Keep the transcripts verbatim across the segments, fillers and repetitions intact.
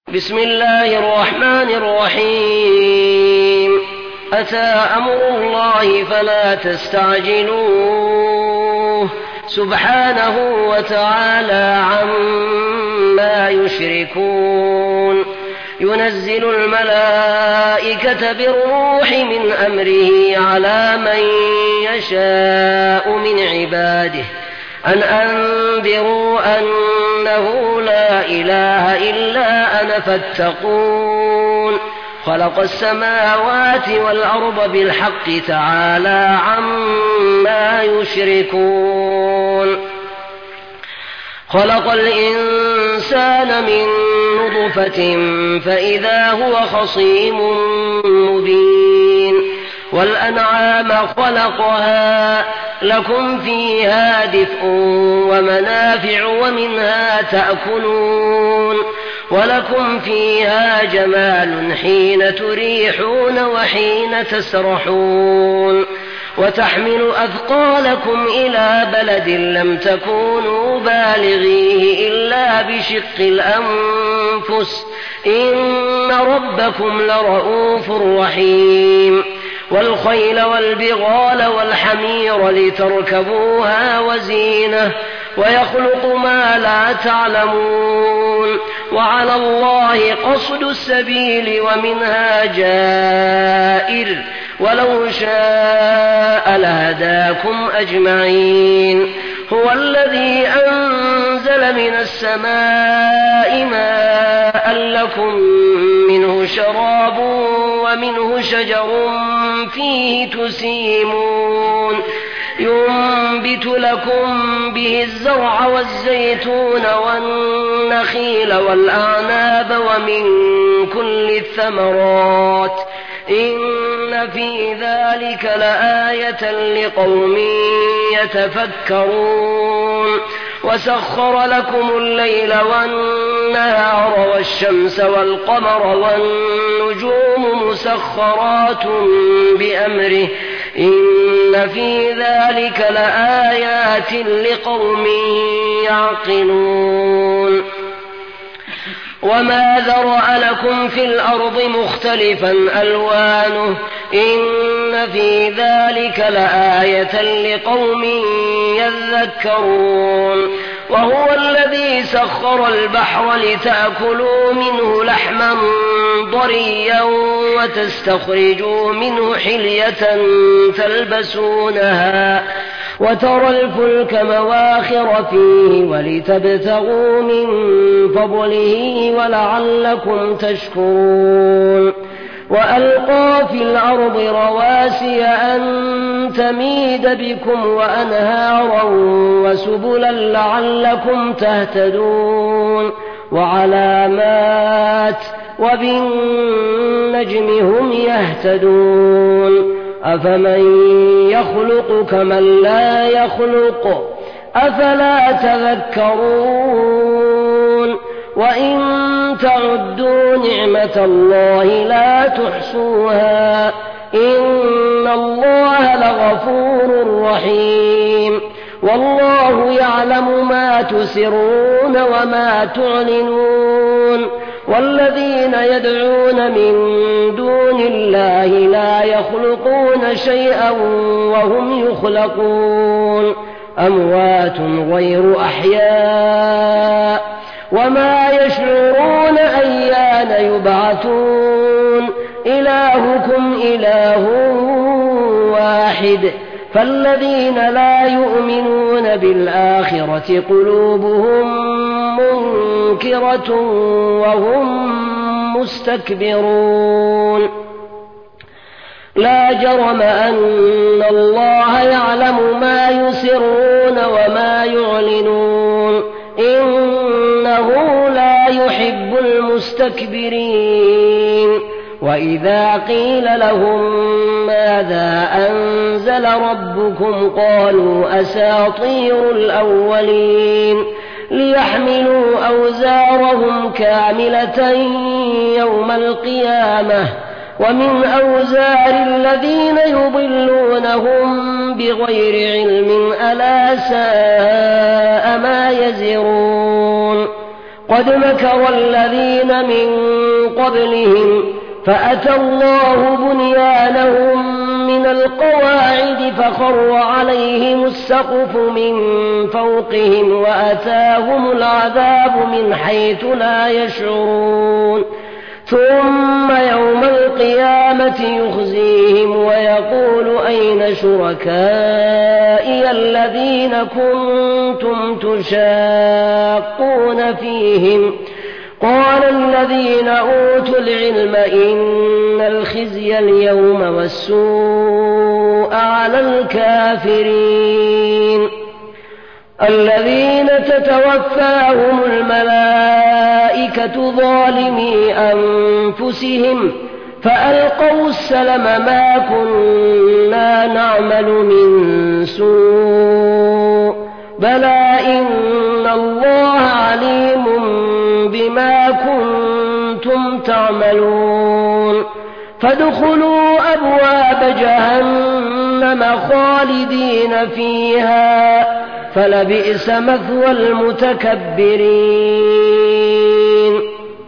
بسم الله الرحمن الرحيم أتى أمر الله فلا تستعجلوه سبحانه وتعالى عما يشركون ينزل الملائكة بالروح من أمره على من يشاء من عباده أن أنذروا أنه لا إله إلا أنا فاتقون خلق السماوات والأرض بالحق تعالى عما يشركون خلق الإنسان من نطفة فإذا هو خصيم مبين والأنعام خلقها لكم فيها دفء ومنافع ومنها تأكلون ولكم فيها جمال حين تريحون وحين تسرحون وتحمل أثقالكم إلى بلد لم تكونوا بالغيه إلا بشق الأنفس إن ربكم لرؤوف رحيم والخيل والبغال والحمير لتركبوها وزينة ويخلق ما لا تعلمون وعلى الله قصد السبيل ومنها جائر ولو شاء لهداكم أجمعين هو الذي أنزل من السماء ماء لكم منه شراب ومنه شجر فيه تسيمون ينبت لكم به الزرع والزيتون والنخيل والأعناب ومن كل الثمرات إن في ذلك لآية لقوم يتفكرون وسخر لكم الليل والنهار والشمس والقمر والنجوم مسخرات بأمره إن في ذلك لآيات لقوم يعقلون وما ذرأ لكم في الأرض مختلفا ألوانه إن في ذلك لآية لقوم يذكرون وهو الذي سخر البحر لتأكلوا منه لحما ضريا وتستخرجوا منه حلية تلبسونها وترى الفلك مواخر فيه ولتبتغوا من فضله ولعلكم تشكرون وألقى في الأرض رواسي أن تميد بكم وأنهارا وسبلا لعلكم تهتدون وعلامات وبالنجم هم يهتدون أفمن يخلق كمن لا يخلق أفلا تذكرون وإن تعدوا نعمة الله لا تحصوها إن الله لغفور رحيم والله يعلم ما تسرون وما تعلنون والذين يدعون من دون الله لا يخلقون شيئا وهم يخلقون أموات غير أحياء وما يشعرون أيان يبعثون إلهكم إله واحد فالذين لا يؤمنون بالآخرة قلوبهم منكرة وهم مستكبرون لا جرم أن الله يعلم ما يسرون وما يعلنون إنه لا يحب المستكبرين وإذا قيل لهم ماذا أنزل ربكم قالوا أساطير الأولين ليحملوا أوزارهم كاملة يوم القيامة ومن أوزار الذين يضلونهم بغير علم ألا ساء ما يزرون قد مكر الذين من قبلهم فأتى الله بنيانهم من القواعد فخر عليهم السقف من فوقهم وأتاهم العذاب من حيث لا يشعرون ثم يوم القيامة يخزيهم ويقول أين شركائي الذين كنتم تشاقون فيهم قال الذين أوتوا العلم إن الخزي اليوم والسوء على الكافرين الذين تتوفاهم الملائكة ظالمي أنفسهم فألقوا السلم ما كنا نعمل من سوء بلى إن الله عليم بما كنتم تعملون فادخلوا أبواب جهنم خالدين فيها فلبئس مثوى المتكبرين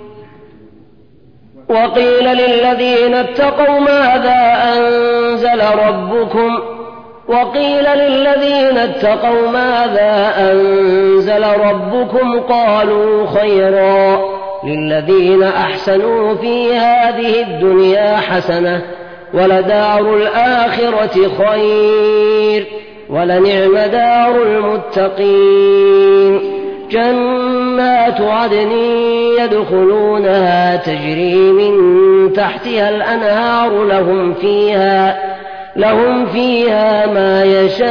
وقيل للذين اتقوا ماذا أنزل ربكم وقيل للذين اتقوا ماذا أنزل ربكم قالوا خيرا للذين أحسنوا في هذه الدنيا حسنة ولدار الآخرة خير ولنعم دار المتقين جنات عدن يدخلونها تجري من تحتها الأنهار لهم فيها لهم فيها ما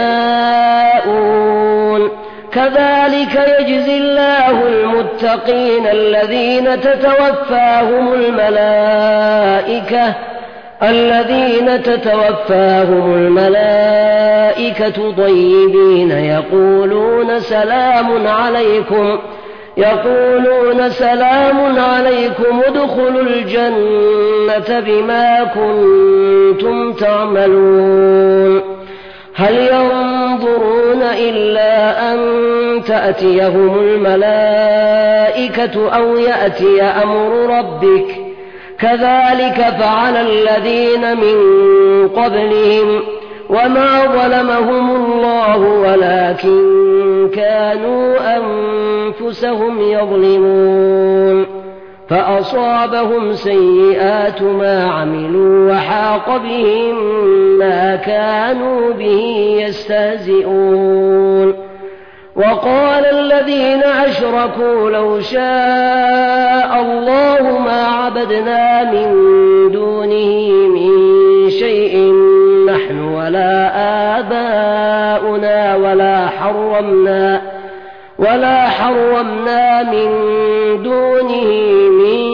يشاءون كذلك يجزي الله المتقين الذين تتوفاهم الملائكة الذين تتوفاهم الملائكة طيبين يقولون سلام عليكم يقولون سلام عليكم ادخلوا الجنة بما كنتم تعملون هل ينظرون إلا أن تأتيهم الملائكة أو يأتي أمر ربك كذلك فعل الذين من قبلهم وما ظلمهم الله ولكن كانوا أنفسهم يظلمون فأصابهم سيئات ما عملوا وحاق بهم ما كانوا به يستهزئون وقال الذين أشركوا لو شاء الله ما عبدنا من دونه من شيء نحن ولا آباؤنا ولا حرمنا ولا حرمنا من دونه من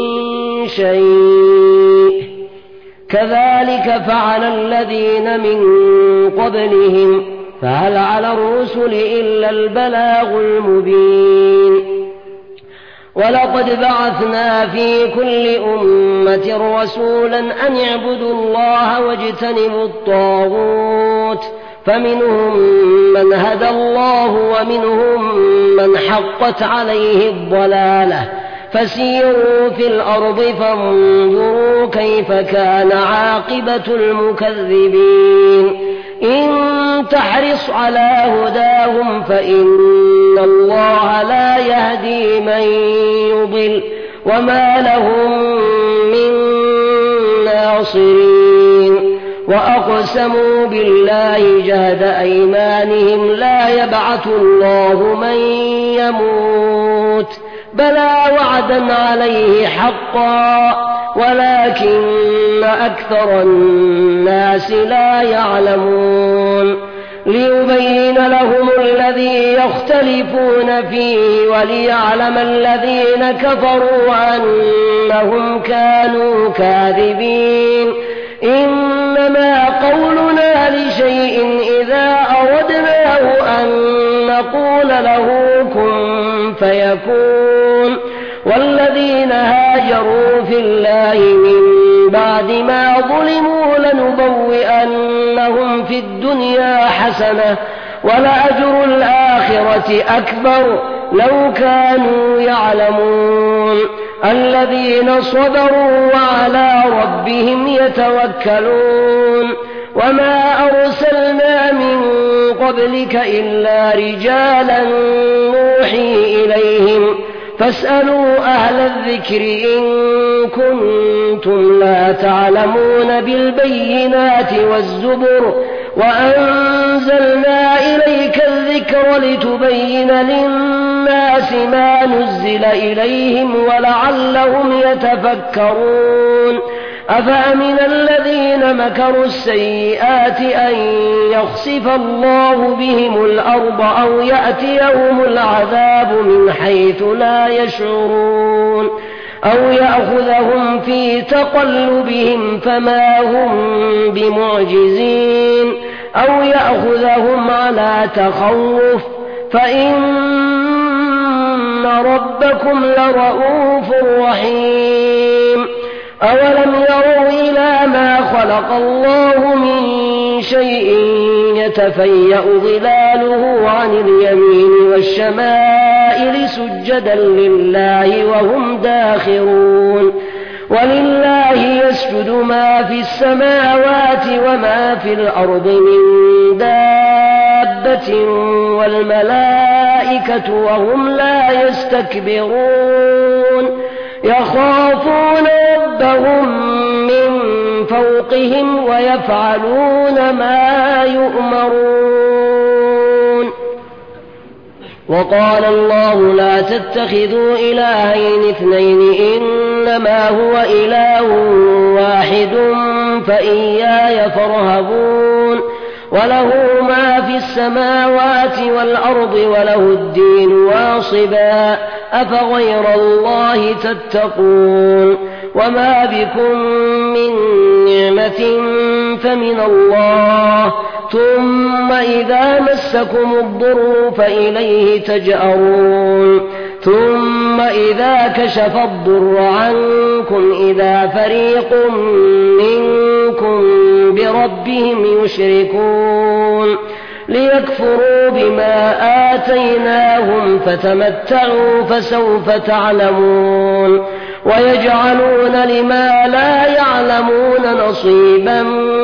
شيء كذلك فعل الذين من قبلهم فهل على الرسل إلا البلاغ المبين ولقد بعثنا في كل أمة رسولا أن اعبدوا الله واجتنبوا الطاغوت فمنهم من هدى الله ومنهم من حقت عليه الضلالة فسيروا في الأرض فانظروا كيف كان عاقبة المكذبين إن تحرص على هداهم فإن الله لا يهدي من يضل وما لهم من ناصرين وأقسموا بالله جهد أيمانهم لا يبعث الله من يموت بلى وعدا عليه حقا ولكن أكثر الناس لا يعلمون ليبين لهم الذي يختلفون فيه وليعلم الذين كفروا أنهم كانوا كاذبين إنما قولنا لشيء إذا أردناه أن نقول له كن فيكون والذين هاجروا في الله من بعد ما ظلموا لنبوئنهم في الدنيا حسنة ولأجر الآخرة أكبر لو كانوا يعلمون الذين صبروا وعلى ربهم يتوكلون وما أرسلنا من قبلك إلا رجالا نوحي إليهم فاسألوا أهل الذكر إن كنتم لا تعلمون بالبينات والزبر وأنزلنا إليك الذكر لتبين للناس ما نزل إليهم ولعلهم يتفكرون أفأمن الذين مكروا السيئات أن يخسف الله بهم الأرض أو يأتيهم العذاب من حيث لا يشعرون أو يأخذهم في تقلبهم فما هم بمعجزين أو يأخذهم على تخوف فإن ربكم لرؤوف رحيم أولم يروا إلى ما خلق الله من شيء يتفيأ ظلاله عن اليمين والشمائل سجدا لله وهم داخرون ولله يسجد ما في السماوات وما في الأرض من دابة والملائكة وهم لا يستكبرون يخافون ربهم من فوقهم ويفعلون ما يؤمرون وقال الله لا تتخذوا إلهين اثنين إنما هو إله واحد فإياي فارهبون وله ما في السماوات والأرض وله الدين واصبا أفغير الله تتقون وما بكم من نعمة فمن الله ثم إذا مسكم الضر فإليه تجأرون ثم إذا كشف الضر عنكم إذا فريق منكم بربهم يشركون ليكفروا بما آتيناهم فتمتعوا فسوف تعلمون ويجعلون لما لا يعلمون نصيبا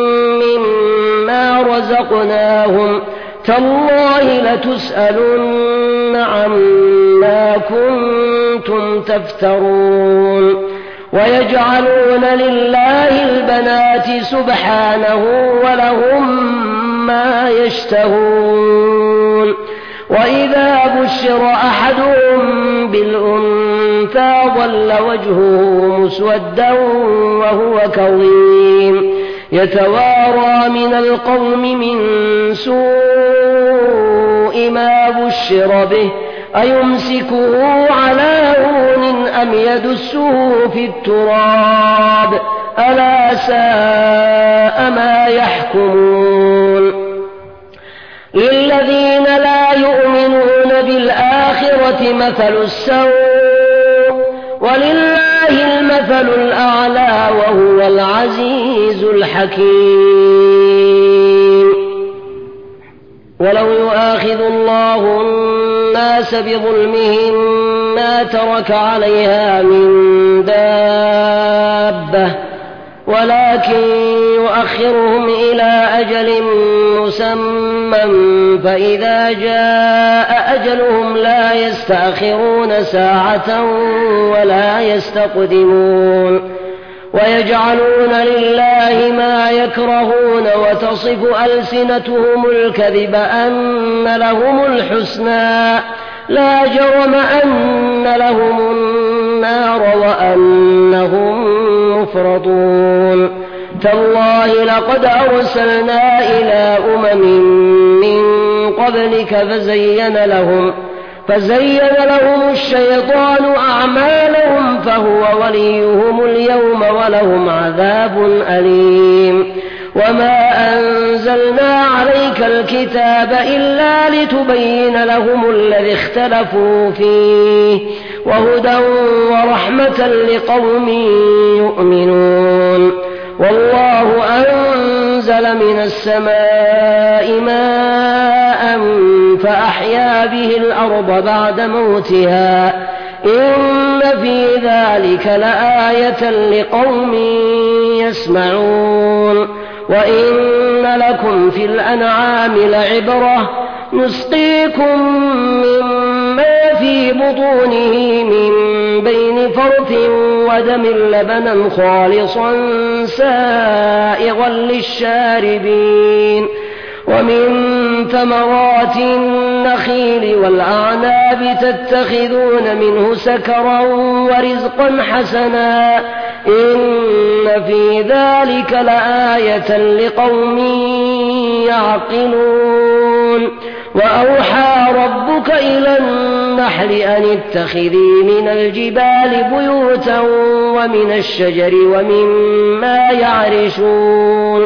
مما رزقناهم تالله لتسألن عما كنتم تفترون ويجعلون لله البنات سبحانه ولهم ما يشتهون وإذا بشر أحدهم بالأنثى ظل وجهه مسودا وهو كظيم يتوارى من القوم من سوء ما بشر به أيمسكه على هون أم يدسه في التراب ألا ساء ما يحكمون للذين لا يؤمنون بالآخرة مثل السوء ولله المثل الأعلى وهو العزيز الحكيم ولو يؤاخذ الله الناس بظلمهم ما ترك عليها من دابة ولكن يؤخرهم إلى أجل مسمى فإذا جاء أجلهم لا يستأخرون ساعة ولا يستقدمون ويجعلون لله ما يكرهون وتصف ألسنتهم الكذب أن لهم الحسنى لا جرم أن لهم النار وأنهم مفرطون تالله لقد أرسلنا إلى أمم من قبلك فزين لهم فزين لهم الشيطان أعمالهم فهو وليهم اليوم ولهم عذاب أليم وما أنزلنا عليك الكتاب إلا لتبين لهم الذي اختلفوا فيه وهدى ورحمة لقوم يؤمنون والله أنزل من السماء ماء فأحيا به الأرض بعد موتها إن في ذلك لآية لقوم يسمعون وإن لكم في الأنعام لعبرة نسقيكم مما في بطونه من بين فرث ودم لبنا خالصا سائغا للشاربين ومن ثمرات النخيل والأعناب تتخذون منه سكرا ورزقا حسنا إن في ذلك لآية لقوم يعقلون وأوحى ربك إلى النحل أن اتخذي من الجبال بيوتا ومن الشجر ومما يعرشون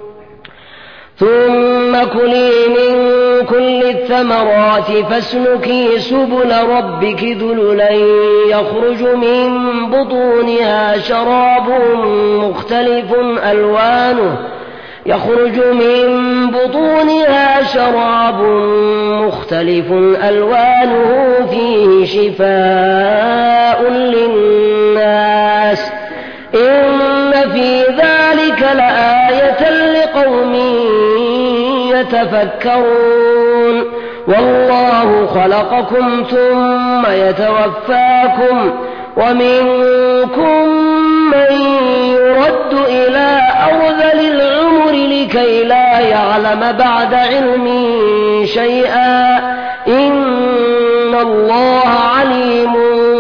ثم كلي من كل الثمرات فاسلكي سبل ربك ذللا يخرج من بطونها شراب مختلف ألوانه يخرج من بطونها شراب مختلف ألوانه فيه شفاء للناس إن في ذلك لآية لقوم يتفكرون والله خلقكم ثم يتوفاكم ومنكم من يرد إلى أرذل العمر لكي لا يعلم بعد علم شيئا إن الله عليم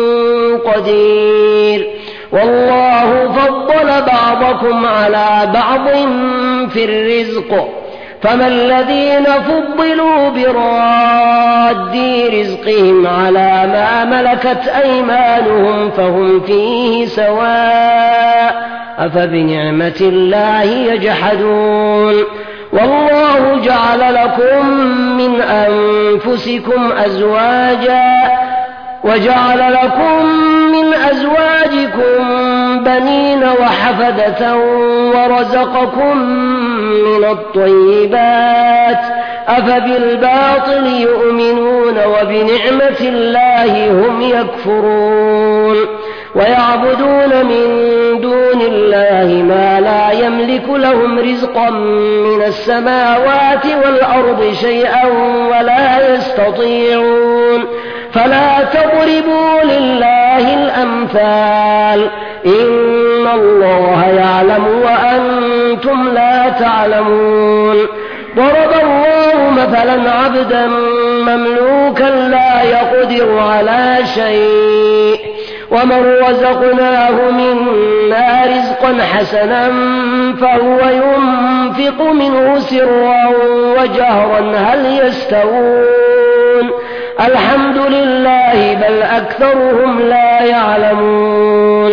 قدير والله فضل بعضكم على بعض في الرزق فما الذين فضلوا براد رزقهم على ما ملكت أيمانهم فهم فيه سواء أفبنعمة الله يجحدون والله جعل لكم من أنفسكم أزواجا وجعل لكم من أزواجكم بنين وحفدة ورزقكم من الطيبات أفبالباطل يؤمنون وبنعمة الله هم يكفرون ويعبدون من دون الله ما لا يملك لهم رزقا من السماوات والأرض شيئا ولا يستطيعون فلا تضربوا لله الأمثال إن الله يعلم وأنتم لا تعلمون ضرب الله مثلا عبدا مملوكا لا يقدر على شيء ومن رزقناه منا رزقا حسنا فهو ينفق منه سرا وجهرا هل يستوون الحمد لله بل أكثرهم لا يعلمون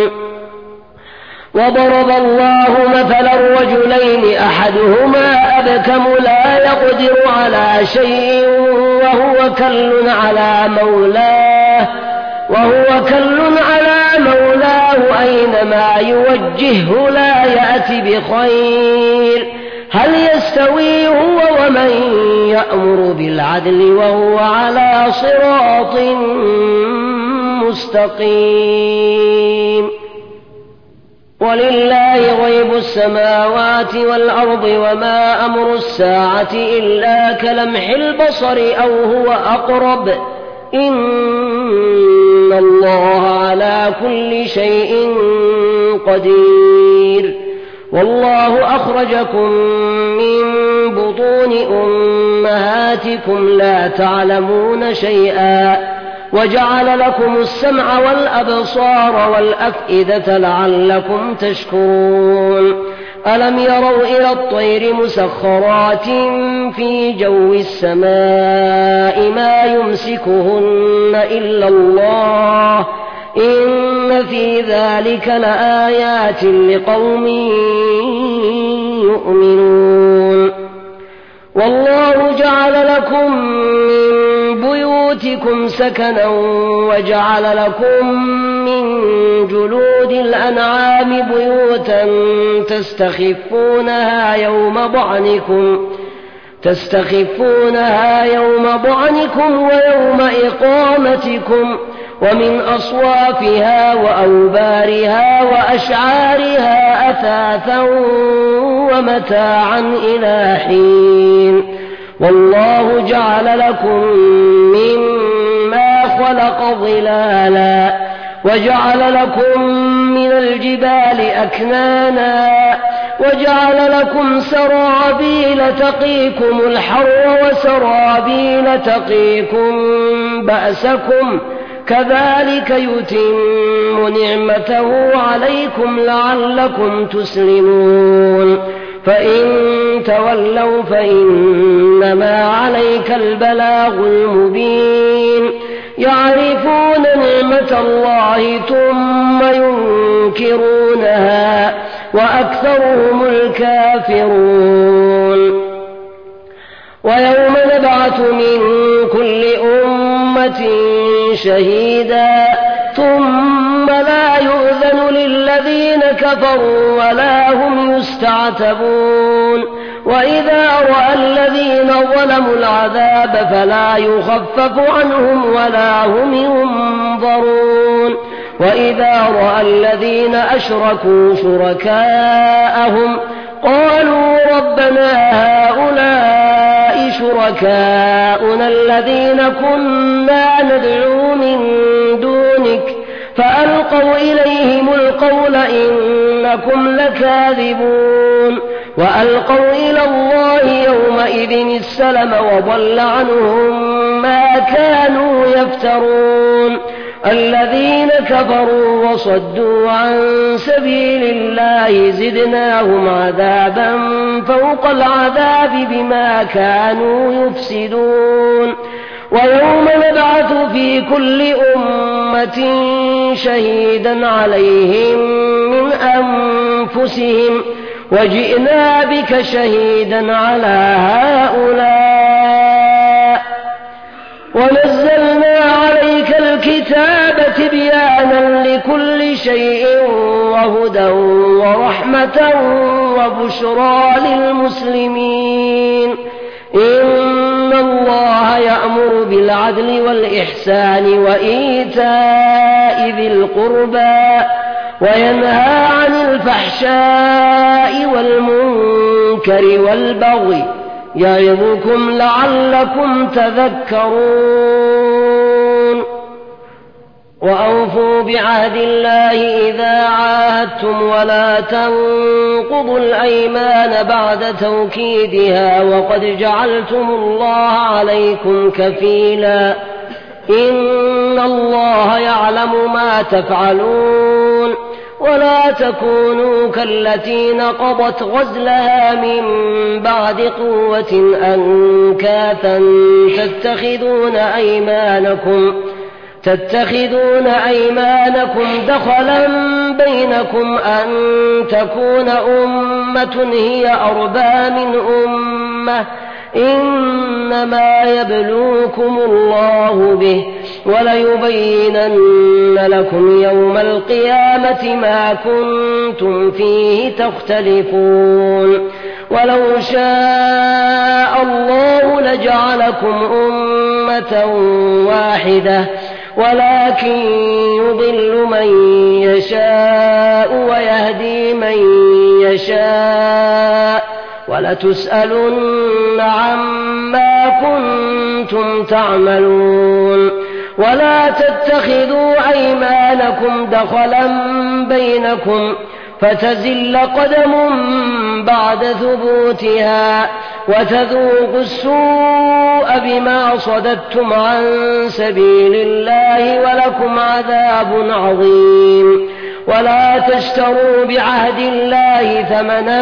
وضرب الله مثلا الرجلين أحدهما أبكم لا يقدر على شيء وهو كل على مولاه وهو كل على مولاه أينما يوجهه لا يأتي بخير هل يستوي هو ومن يأمر بالعدل وهو على صراط مستقيم ولله غيب السماوات والأرض وما أمر الساعة إلا كلمح البصر أو هو أقرب إن الله على كل شيء قدير والله أخرجكم من بطون أمهاتكم لا تعلمون شيئا وجعل لكم السمع والأبصار والأفئدة لعلكم تشكرون ألم يروا إلى الطير مسخرات في جو السماء ما يمسكهن إلا الله إن في ذلك لآيات لقوم يؤمنون والله جعل لكم من بيوتكم سكنا وجعل لكم من جلود الأنعام بيوتا تستخفونها يوم ضعنكم تستخفونها يوم ضعنكم ويوم إقامتكم ومن أصوافها وأوبارها وأشعارها أثاثا ومتاعا إلى حين والله جعل لكم مما خلق ظلالا وجعل لكم من الجبال أكنانا وجعل لكم سرابيل تقيكم الحر وسرابيل تقيكم بأسكم كذلك يتم نعمته عليكم لعلكم تسلمون فإن تولوا فإنما عليك البلاغ المبين يعرفون نعمة الله ثم ينكرونها وأكثرهم الكافرون ويوم نبعث من كل أمة شهيدا ثم لا يؤذن للذين كفروا ولا هم يستعتبون وإذا رأى الذين ظلموا العذاب فلا يخفف عنهم ولا هم ينظرون وإذا رأى الذين أشركوا شركاءهم قالوا ربنا هؤلاء شركاؤنا الذين كنا ندعو من دونك فألقوا إليهم القول إنكم لكاذبون وألقوا إلى الله يومئذ السلم وضل عنهم ما كانوا يفترون الذين كفروا وصدوا عن سبيل الله زدناهم عذابا فوق العذاب بما كانوا يفسدون ويوم نبعث في كل أمة شهيدا عليهم من أنفسهم وجئنا بك شهيدا على هؤلاء ونزلنا عليك الكتاب تبيانا لكل شيء وهدى ورحمة وبشرى للمسلمين إن الله يأمر بالعدل والإحسان وإيتاء ذي القربى وينهى عن الفحشاء والمنكر والبغي يعظكم لعلكم تذكرون وأوفوا بعهد الله إذا عاهدتم ولا تنقضوا الأيمان بعد توكيدها وقد جعلتم الله عليكم كفيلا إن الله يعلم ما تفعلون ولا تكونوا كالتي نقضت غزلها من بعد قوة أنكاثا تتخذون أيمانكم تتخذون أيمانكم دخلا بينكم أن تكون أمة هي أربى من أمة إنما يبلوكم الله به وليبينن لكم يوم القيامة ما كنتم فيه تختلفون ولو شاء الله لجعلكم أمة واحدة ولكن يضل من يشاء ويهدي من يشاء ولتسألن عما كنتم تعملون ولا تتخذوا أيمانكم دخلا بينكم فتزل قدم بعد ثبوتها وتذوقوا السوء بما صددتم عن سبيل الله ولكم عذاب عظيم ولا تشتروا بعهد الله ثمنا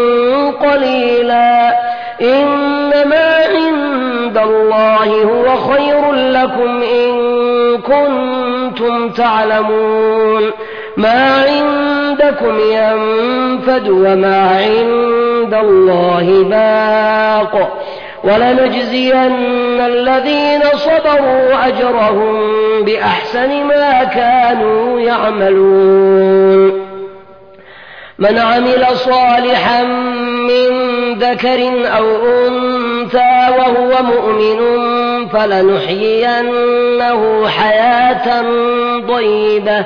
قليلا إنما عند الله هو خير لكم إن كنتم تعلمون ما عندكم ينفد وما عند الله باق ولنجزين الذين صبروا أجرهم بأحسن ما كانوا يعملون من عمل صالحا من ذكر أو أنثى أنثى وهو مؤمن فلنحيينه حياة طيبة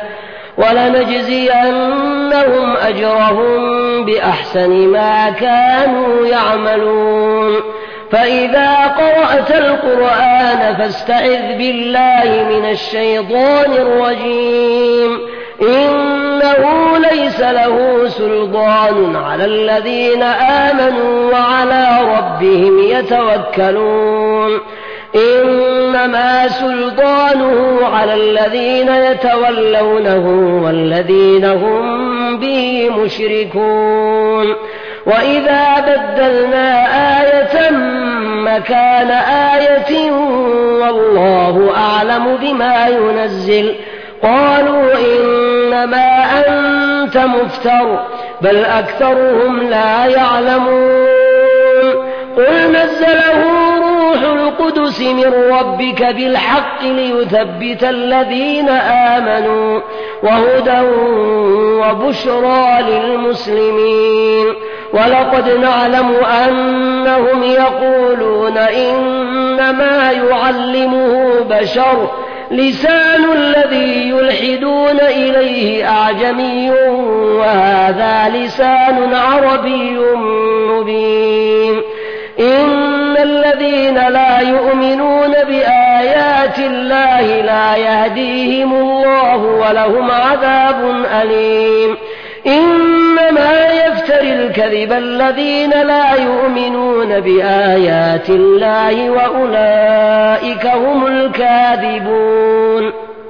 ولنجزينهم أجرهم بأحسن ما كانوا يعملون. فإذا قرأت القرآن فاستعذ بالله من الشيطان الرجيم إنه ليس له سلطان على الذين آمنوا وعلى ربهم يتوكلون. إنما سلطانه على الذين يتولونه والذين هم به مشركون. وإذا بدلنا آية مكان آية والله أعلم بما ينزل قالوا إنما أنت مفتر بل أكثرهم لا يعلمون. قل نزله روح القدس من ربك بالحق ليثبت الذين آمنوا وهدى وبشرى للمسلمين. ولقد نعلم أنهم يقولون إنما يعلمه بشر لسان الذي يلحدون إليه أعجمي وهذا لسان عربي مبين. إن الذين لا يؤمنون بآيات الله لا يهديهم الله ولهم عذاب أليم. إنما يفتري الكذب الذين لا يؤمنون بآيات الله وأولئك هم الكاذبون.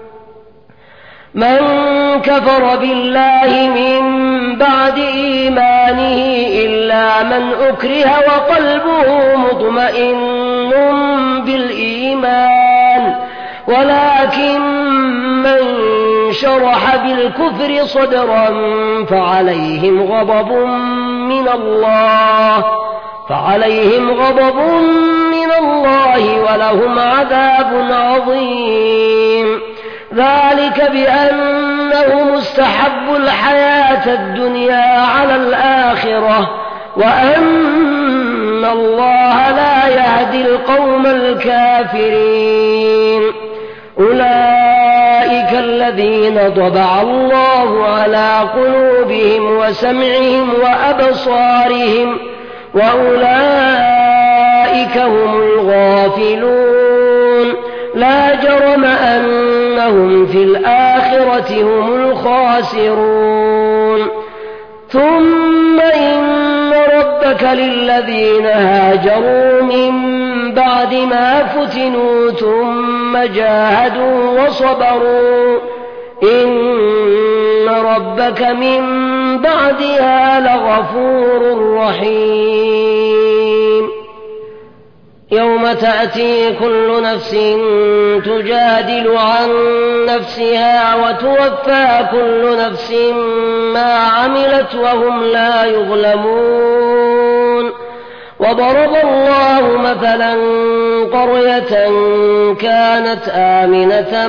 من كفر بالله من بعد إيمانه إلا من أكره وقلبه مطمئن بالإيمان ولكن من شرح بالكفر صدرا فعليهم غضب من الله فعليهم غضب من الله ولهم عذاب عظيم. ذلك بأنهم استحبوا الحياة الدنيا على الآخرة وأن الله لا يهدي القوم الكافرين. أولئك الذين طبع الله على قلوبهم وسمعهم وأبصارهم وأولئك هم الغافلون. لا جرم أنهم في الآخرة هم الخاسرون. ثم إن ربك للذين هاجروا من بعد ما فتنوا ثم جاهدوا وصبروا إن ربك من بعدها لغفور رحيم. يوم تأتي كل نفس تجادل عن نفسها وتوفى كل نفس ما عملت وهم لا يظلمون. وضرب الله مثلا قرية كانت آمنة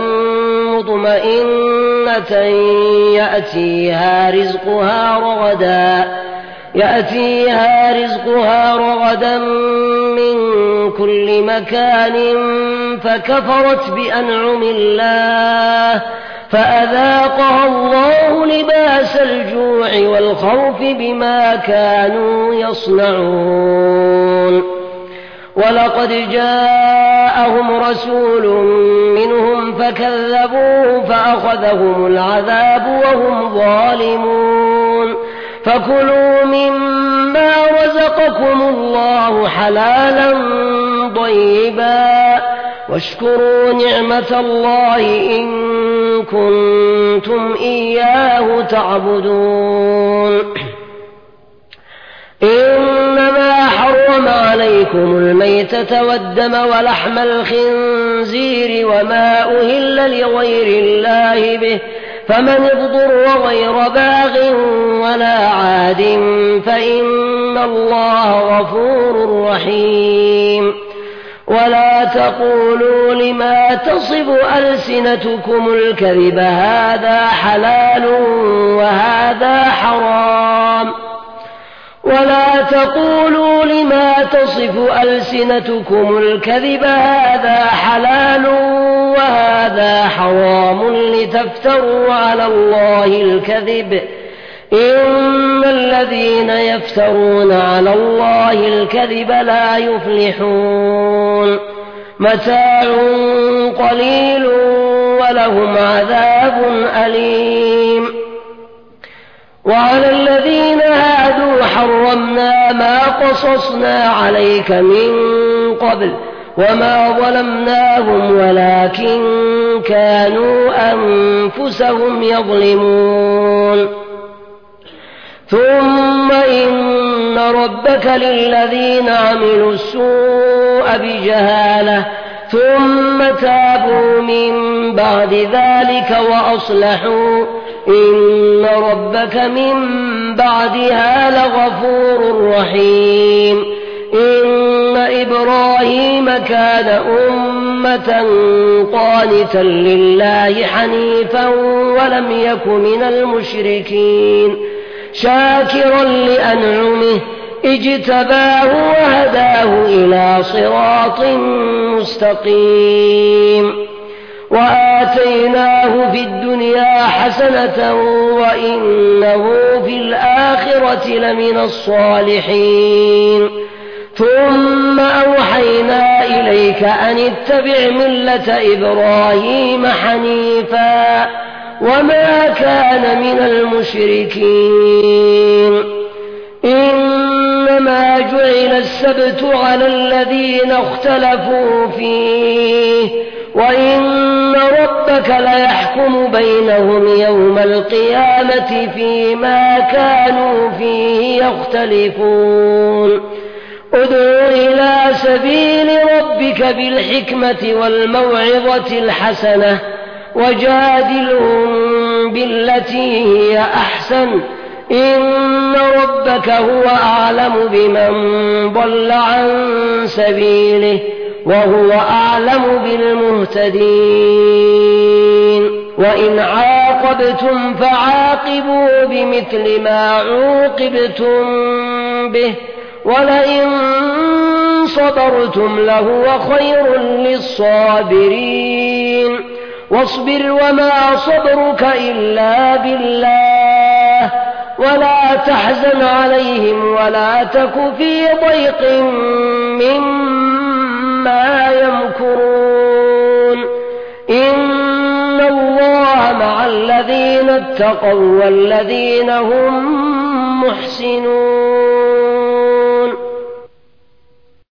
مطمئنة يأتيها رزقها رغدا يأتيها رزقها رغدا من كل مكان فكفرت بأنعم الله فأذاقها الله لباس الجوع والخوف بما كانوا يصنعون. ولقد جاءهم رسول منهم فكذبوه فأخذهم العذاب وهم ظالمون. فكلوا مما رزقكم الله حلالا طيبا واشكروا نعمة الله إن كنتم إياه تعبدون. إنما حرم عليكم الميتة والدم ولحم الخنزير وما أهل لغير الله به فمن اضطر غير باغ ولا عاد فإن الله غفور رحيم. ولا تقولوا لما تصف ألسنتكم الكذب هذا حلال وهذا حرام ولا تقولوا لما تصف ألسنتكم الكذب هذا حلال وهذا حرام لتفتروا على الله الكذب إن الذين يفترون على الله الكذب لا يفلحون متاع قليل ولهم عذاب أليم وعلى الذين هادوا حرمنا ما قصصنا عليك من قبل وما ظلمناهم ولكن كانوا أنفسهم يظلمون ثم إن ربك للذين عملوا السوء بجهالة ثم تابوا من بعد ذلك وأصلحوا إن ربك من بعدها لغفور رحيم إن إبراهيم كان أمة قانتا لله حنيفا ولم يك من المشركين شاكرا لأنعمه اجتباه وهداه إلى صراط مستقيم وآتيناه في الدنيا حسنة وإنه في الآخرة لمن الصالحين ثم أوحينا إليك أن اتبع ملة إبراهيم حنيفا وما كان من المشركين إنما جعل السبت على الذين اختلفوا فيه وإن ربك ليحكم بينهم يوم القيامة فيما كانوا فيه يختلفون ادع إلى سبيل ربك بالحكمة والموعظة الحسنة وجادلهم بالتي هي أحسن إن ربك هو أعلم بمن ضل عن سبيله وهو أعلم بالمهتدين وإن عاقبتم فعاقبوا بمثل ما عوقبتم به ولئن صبرتم لهو خير للصابرين واصبر وما صبرك إلا بالله ولا تحزن عليهم ولا تك في ضيق مما يمكرون إن الله مع الذين اتقوا والذين هم محسنون